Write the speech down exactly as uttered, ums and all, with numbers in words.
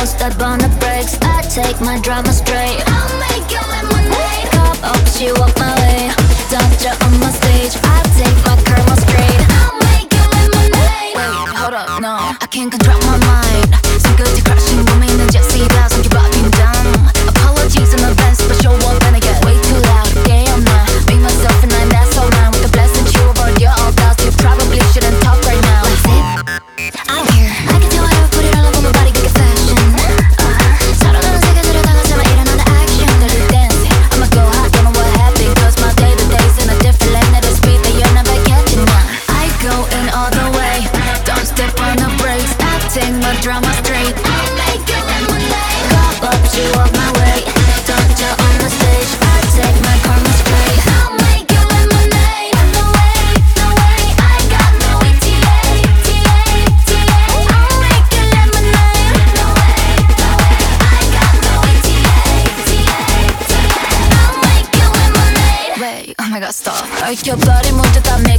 step on the brakes. I take my drama straight. I'll make you lemonade. Cup up, she walk my way. Doctor on my stage. I take my karma straight. I'll make you lemonade. Wait, hold up, no, I can't control my mind. 손끝이 crashing, 고민은 jet-se다. 손기밥인 down. Apologies in advance, but show up and I get way too loud. Yeah, I'm not being myself and I'm that's all right. With the blessing, you avoid your all doubts. You probably shouldn't talk right now. What's it? I'm here. I can tell whatever, put it all over my body, get fashion. 서로다른 세계들을 당하지만 일어나는 action. Dirty dancing, I'ma go hot, don't know what happened. Cause my day-to-day's in a different lane. At a speed that you're never catching now. I go in all the way, don't step on the brakes. I take my drama straight. I'll make you lemonade. Cup up, you up my way. Doctor on the stage, I take my karma straight. I'll make you lemonade. No way, no way, I got no E T A, T A, T A. I'll make you lemonade. No way, no way, I got no E T A, T A, T A. I'll make you lemonade. Wait, oh my god, stop. 익혀버린 모두 다 내